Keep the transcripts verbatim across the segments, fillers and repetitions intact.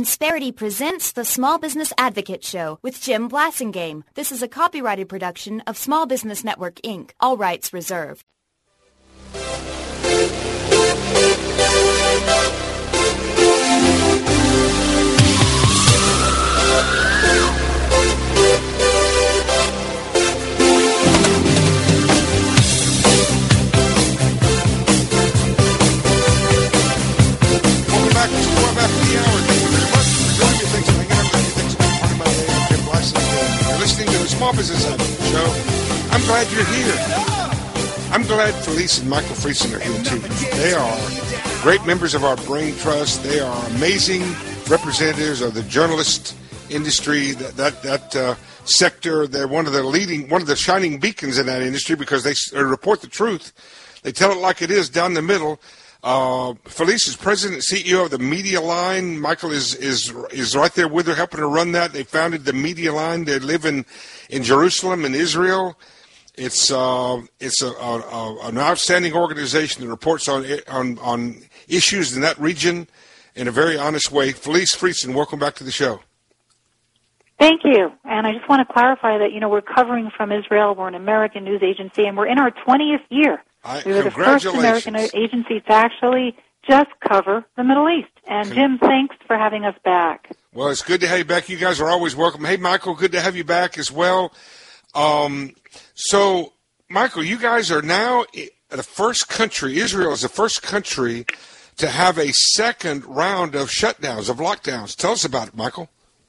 Insperity presents the Small Business Advocate Show with Jim Blasingame. This is a copyrighted production of Small Business Network, Incorporated. All rights reserved. Welcome back to twelve after the hour. Thank you very much for doing your things and hanging out with you. Thanks for part of my day. I'm Jim Blasingame. You're listening to the Small Business Advocate Show. I'm glad you're here. I'm glad Felice and Michael Friesen are here too. They are great members of our Brain Trust. They are amazing representatives of the journalist industry, that that, that uh, sector. They're one of the leading, one of the shining beacons in that industry because they uh, report the truth. They tell it like it is down the middle. Uh, Felice is president and C E O of the Media Line. Michael is is is right there with her, helping her run that. They founded the Media Line. They live in, in Jerusalem and Israel. It's uh, it's a, a, a, an outstanding organization that reports on on on issues in that region in a very honest way. Felice Friesen, welcome back to the show. Thank you. And I just want to clarify that, you know, we're covering from Israel. We're an American news agency, and we're in our twentieth year. I, we were the first American agency to actually just cover the Middle East. And, Con- Jim, thanks for having us back. Well, it's good to have you back. You guys are always welcome. Hey, Michael, good to have you back as well. Um, so, Michael, you guys are now the first country, Israel is the first country to have a second round of shutdowns, of lockdowns. Tell us about it, Michael.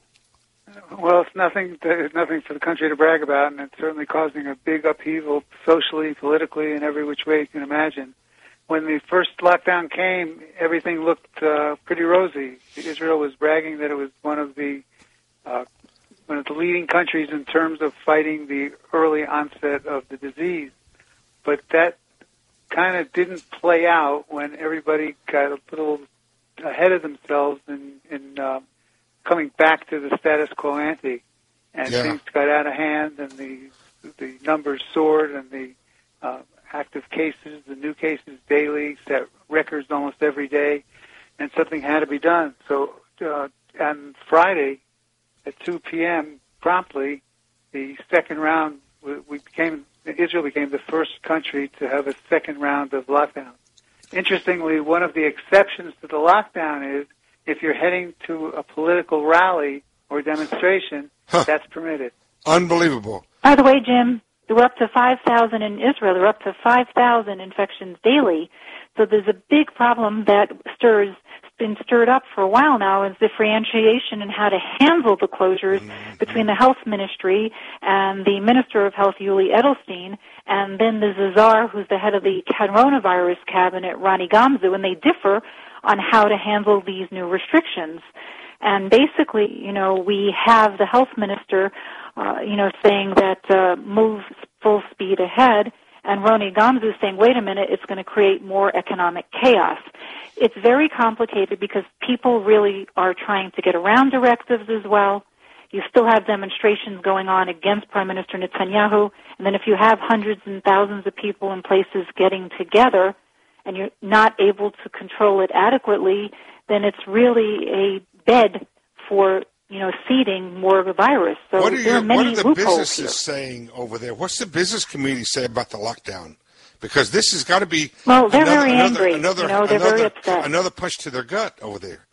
Well, it's nothing to, nothing for the country to brag about, and it's certainly causing a big upheaval socially, politically, in every which way you can imagine. When the first lockdown came, everything looked uh, pretty rosy. Israel was bragging that it was one of the uh, one of the leading countries in terms of fighting the early onset of the disease. But that kind of didn't play out when everybody got a little ahead of themselves in, in uh, coming back to the status quo ante. And yeah. Things got out of hand, and the the numbers soared, and the uh, active cases, the new cases daily, set records almost every day, and something had to be done. So uh, on Friday, at two p.m. promptly, the second round, we became, Israel became the first country to have a second round of lockdown. Interestingly, one of the exceptions to the lockdown is if you're heading to a political rally or demonstration, huh. That's permitted. Unbelievable. By the way, Jim, we're up to five thousand in Israel. They're up to five thousand infections daily. So there's a big problem that stirs been stirred up for a while now is differentiation in how to handle the closures mm-hmm. between the health ministry and the Minister of Health, Yuli Edelstein, and then the Czar, who's the head of the coronavirus cabinet, Ronnie Gamzu, and they differ on how to handle these new restrictions. And basically, you know, we have the health minister, uh, you know, saying that uh, move full speed ahead, and Ronnie Gamzu is saying, wait a minute, it's going to create more economic chaos. It's very complicated because people really are trying to get around directives as well. You still have demonstrations going on against Prime Minister Netanyahu, and then if you have hundreds and thousands of people in places getting together and you're not able to control it adequately, then it's really a bed for, you know, seeding more of a virus. So what are, there your, are many what are the businesses here. saying over there? What's the business community say about the lockdown? Because this has got to be well, they're another, very another, angry. Another, you know, they're another, very upset. Another punch to their gut over there.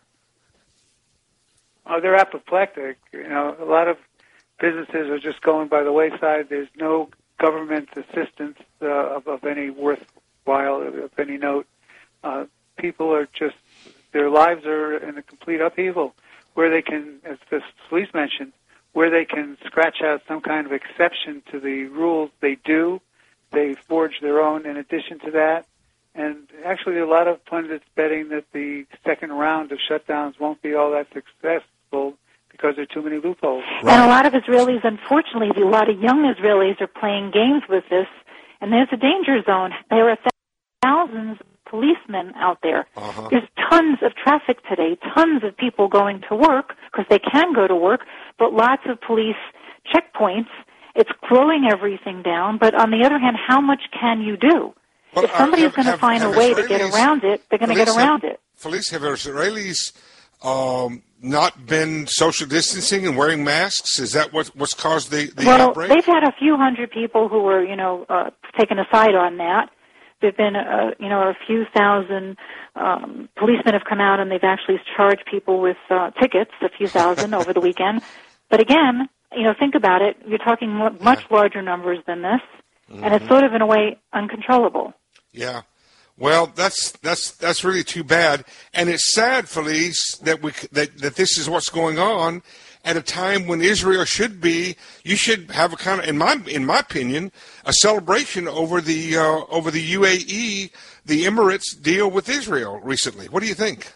Oh, they're apoplectic. You know, a lot of businesses are just going by the wayside. There's no government assistance uh, of, of any worthwhile, of any note. Uh, people are just, their lives are in a complete upheaval. Where they can, as the police mentioned, where they can scratch out some kind of exception to the rules, they do. They forge their own in addition to that. And actually, a lot of pundits betting that the second round of shutdowns won't be all that successful because there are too many loopholes. Right. And a lot of Israelis, unfortunately, a lot of young Israelis are playing games with this, and there's a danger zone. There are thousands of policemen out there. Uh-huh. There's tons of traffic today, tons of people going to work because they can go to work, but lots of police checkpoints. It's slowing everything down, but on the other hand, how much can you do? Well, if somebody's going to find a way Israelis, to get around it, they're going to get around have, it. Felice, have Israelis um, not been social distancing and wearing masks? Is that what, what's caused the, the well, outbreak? Well, they've had a few hundred people who were, you know, uh, taken aside on that. There've been, uh, you know, a few thousand um, policemen have come out and they've actually charged people with uh, tickets, a few thousand over the weekend. But again, you know, think about it. You're talking much yeah. larger numbers than this, mm-hmm. and it's sort of, in a way, uncontrollable. Yeah. Well, that's that's that's really too bad, and it's sad, Felice, that we that that this is what's going on at a time when Israel should be. You should have a kind of, in my in my opinion, a celebration over the uh, over the U A E, the Emirates deal with Israel recently. What do you think?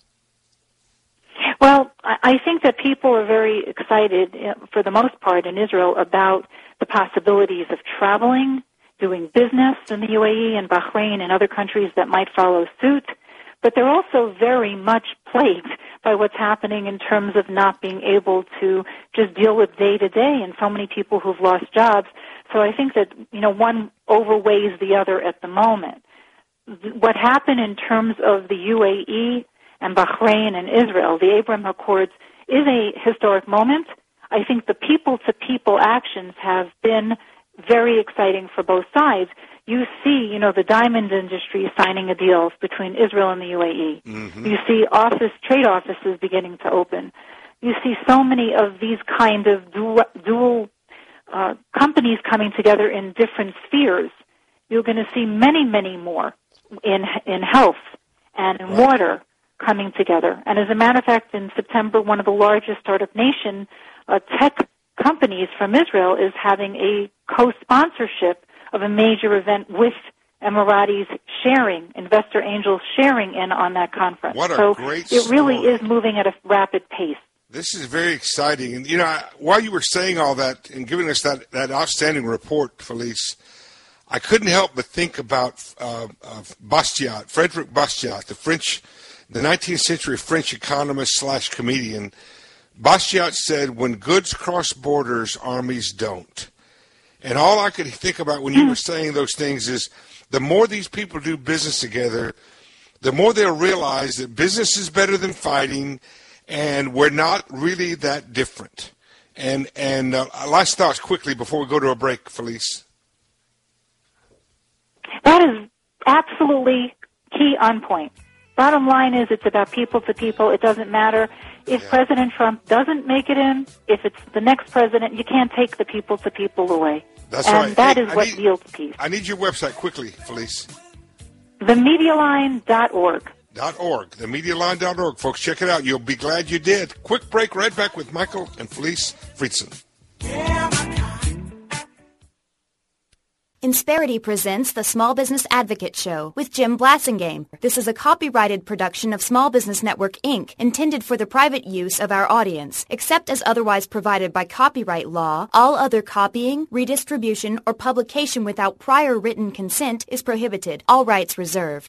Well, I think that people are very excited, for the most part, in Israel about the possibilities of traveling, doing business in the U A E and Bahrain and other countries that might follow suit. But they're also very much plagued by what's happening in terms of not being able to just deal with day-to-day and so many people who've lost jobs. So I think that, you know, one overweighs the other at the moment. What happened in terms of the U A E and Bahrain and Israel, the Abraham Accords, is a historic moment. I think the people-to-people actions have been very exciting for both sides. You see, you know, the diamond industry signing a deal between Israel and the U A E. Mm-hmm. You see office trade offices beginning to open. You see so many of these kind of dual, dual uh, companies coming together in different spheres. You're going to see many, many more in in health and in right. water coming together. And as a matter of fact, in September, one of the largest startup nation uh, tech companies from Israel is having a co-sponsorship of a major event with Emiratis sharing, investor angels sharing in on that conference. What a so great it really story. is moving at a rapid pace. This is very exciting. And, you know, I, while you were saying all that and giving us that, that outstanding report, Felice, I couldn't help but think about uh, uh, Bastiat, Frederick Bastiat, the French, the nineteenth century French economist slash comedian. Bastiat said, when goods cross borders, armies don't. And all I could think about when you were saying those things is the more these people do business together, the more they'll realize that business is better than fighting, and we're not really that different. And and uh, last thoughts quickly before we go to a break, Felice. That is absolutely key on point. Bottom line is it's about people to people. It doesn't matter if yeah. President Trump doesn't make it in. If it's the next president, you can't take the people to people away. That's and right. And that hey, is I what need, yields peace. I need your website quickly, Felice. the media line dot org. Dot org. the media line dot org. Folks, check it out. You'll be glad you did. Quick break, right back with Michael and Felice Friedson. Insperity presents the Small Business Advocate Show with Jim Blasingame. This is a copyrighted production of Small Business Network, Incorporated, intended for the private use of our audience. Except as otherwise provided by copyright law, all other copying, redistribution, or publication without prior written consent is prohibited. All rights reserved.